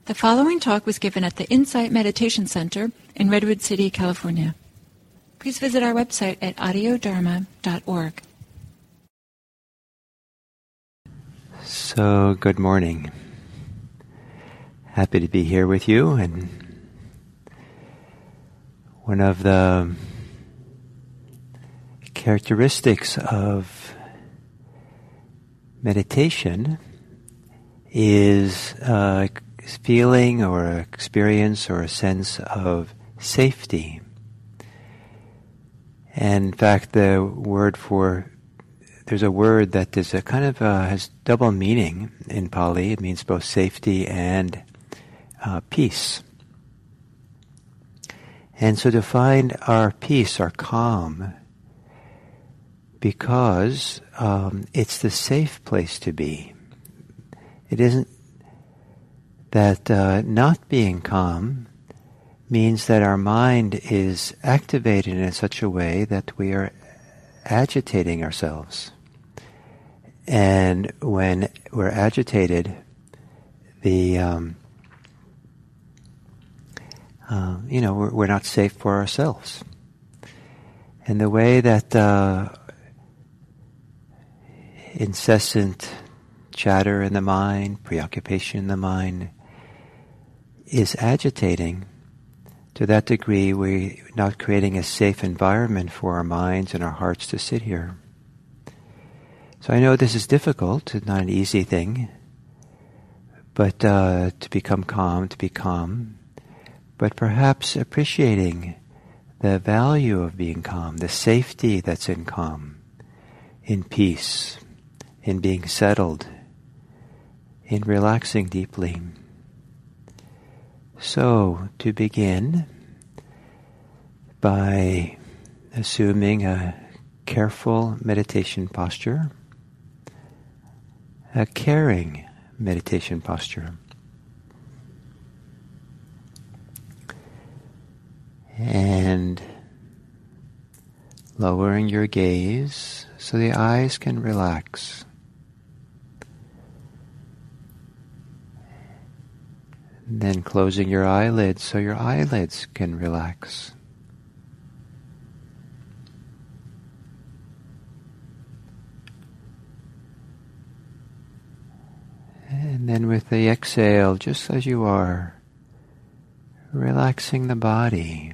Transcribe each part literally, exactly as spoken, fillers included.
The following talk was given at the Insight Meditation Center in Redwood City, California. Please visit our website at audio dharma dot org. So, good morning. Happy to be here with you. And one of the characteristics of meditation is uh, feeling or experience or a sense of safety. And in fact, the word for, there's a word that is a kind of uh, has double meaning in Pali. It means both safety and uh, peace. And so to find our peace, our calm, because um, it's the safe place to be. It isn't that uh, not being calm means that our mind is activated in such a way that we are agitating ourselves. And when we're agitated, the um, uh, you know we're, we're not safe for ourselves. And the way that uh, incessant chatter in the mind, preoccupation in the mind, is agitating, to that degree we're not creating a safe environment for our minds and our hearts to sit here. So I know this is difficult, it's not an easy thing, but uh, to become calm, to be calm, but perhaps appreciating the value of being calm, the safety that's in calm, in peace, in being settled, in relaxing deeply. So, to begin by assuming a careful meditation posture, a caring meditation posture. And lowering your gaze so the eyes can relax. And then closing your eyelids so your eyelids can relax. And then with the exhale, just as you are, relaxing the body.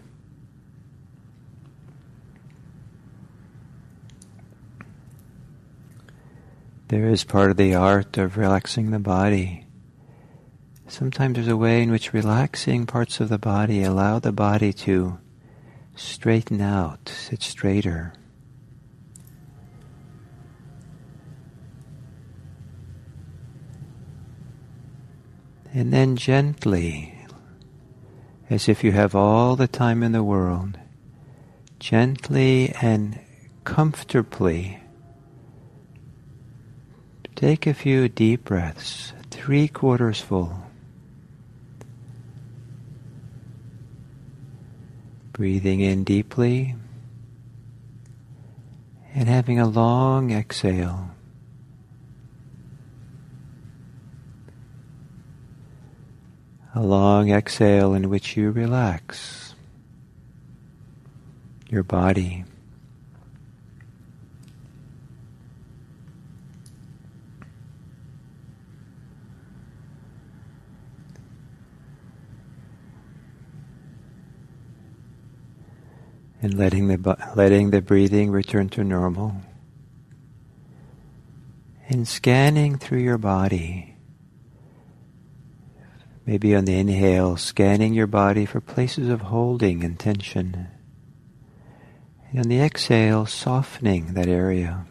There is part of the art of relaxing the body. Sometimes there's a way in which relaxing parts of the body allow the body to straighten out, sit straighter. And then gently, as if you have all the time in the world, gently and comfortably take a few deep breaths, three quarters full. Breathing in deeply and having a long exhale. A long exhale in which you relax your body. And letting the letting the breathing return to normal. And scanning through your body. Maybe on the inhale, scanning your body for places of holding and tension. And on the exhale, softening that area.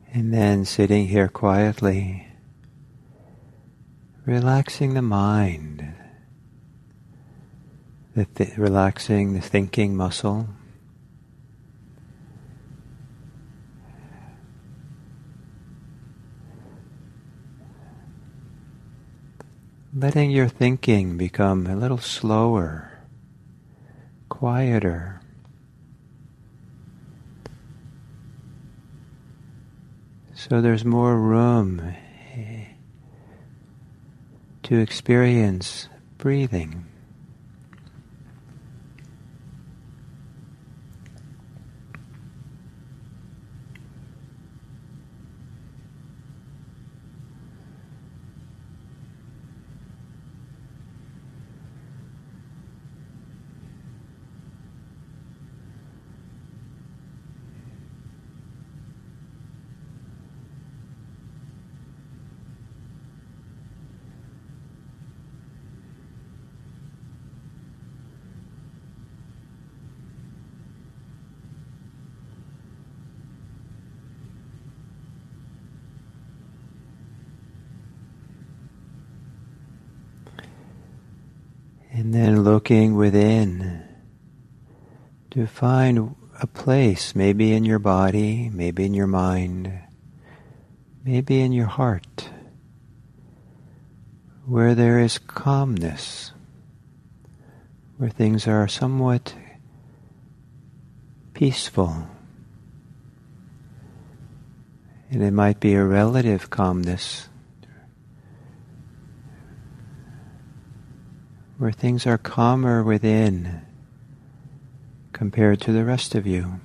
And then sitting here quietly, relaxing the mind, the th- relaxing the thinking muscle, letting your thinking become a little slower, quieter. So there's more room to experience breathing. And then looking within to find a place, maybe in your body, maybe in your mind, maybe in your heart, where there is calmness, where things are somewhat peaceful. And it might be a relative calmness, where things are calmer within compared to the rest of you.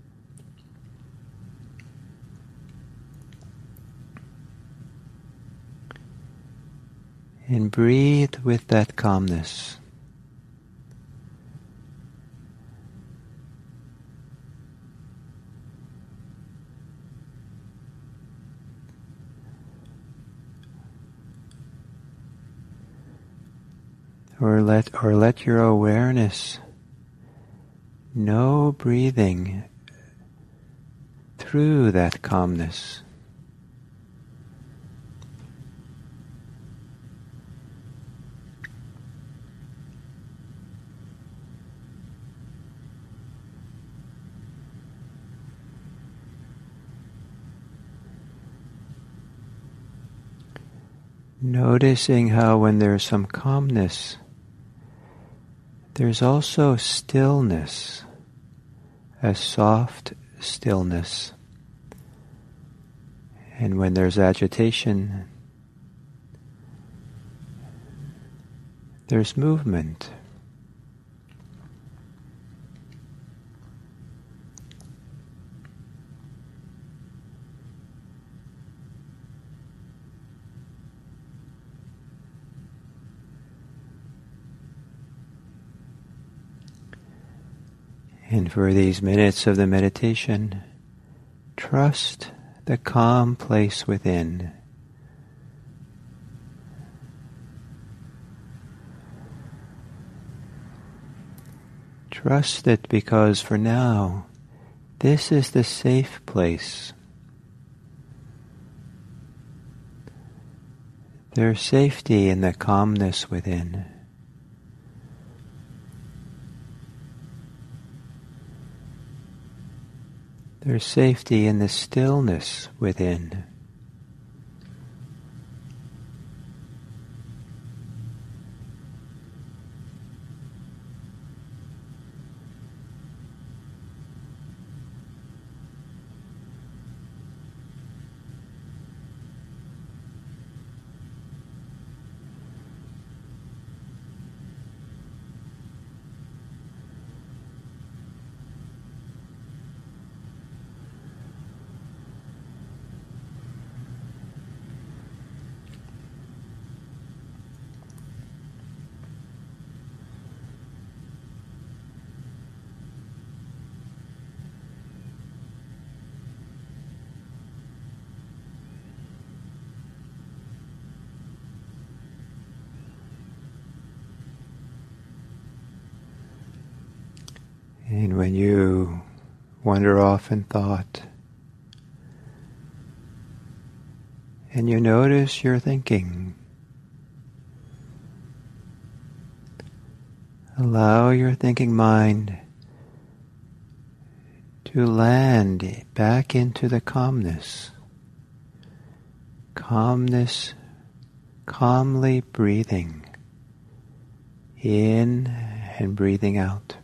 And breathe with that calmness. Or let, or let your awareness know breathing through that calmness. Noticing how when there's some calmness, there's also stillness, a soft stillness. And when there's agitation, there's movement. And for these minutes of the meditation, trust the calm place within. Trust it because for now, this is the safe place. There's safety in the calmness within. There's safety in the stillness within. And when you wander off in thought, and you notice your thinking. Allow your thinking mind to land back into the calmness. Calmness, calmly breathing in and breathing out.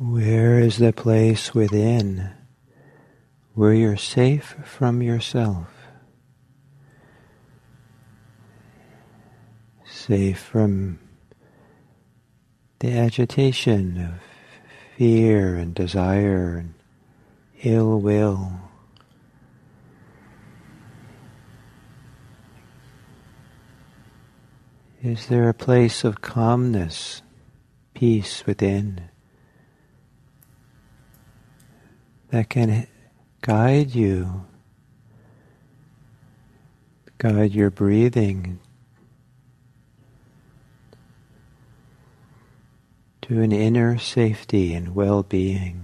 Where is the place within where you're safe from yourself? Safe from the agitation of fear and desire and ill will. Is there a place of calmness, peace within that can guide you, guide your breathing to an inner safety and well-being?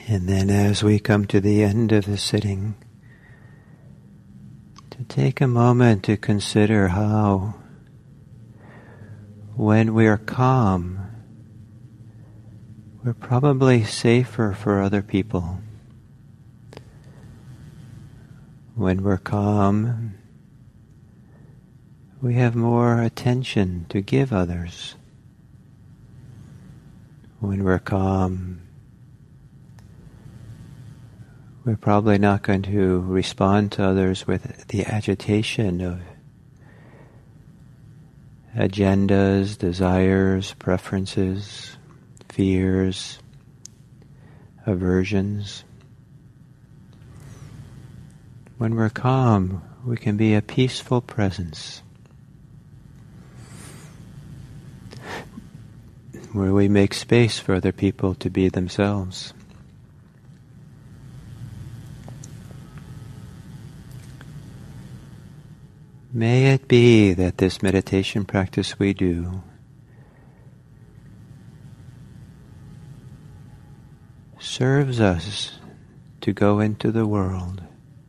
And then as we come to the end of the sitting, to take a moment to consider how, when we are calm, we're probably safer for other people. When we're calm, we have more attention to give others. When we're calm, we're probably not going to respond to others with the agitation of agendas, desires, preferences, fears, aversions. When we're calm, we can be a peaceful presence, where we make space for other people to be themselves. May it be that this meditation practice we do serves us to go into the world,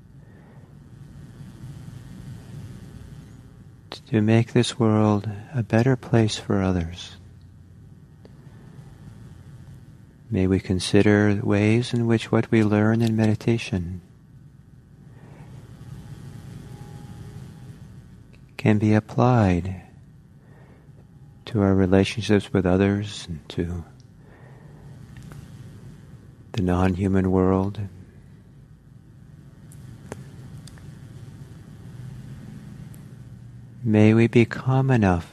to make this world a better place for others. May we consider ways in which what we learn in meditation can be applied to our relationships with others and to the non-human world. May we be calm enough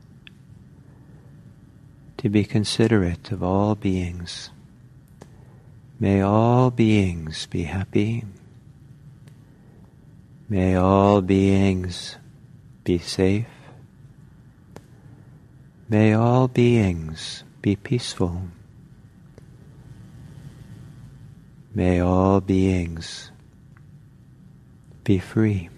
to be considerate of all beings. May all beings be happy. May all beings be safe. May all beings be peaceful. May all beings be free.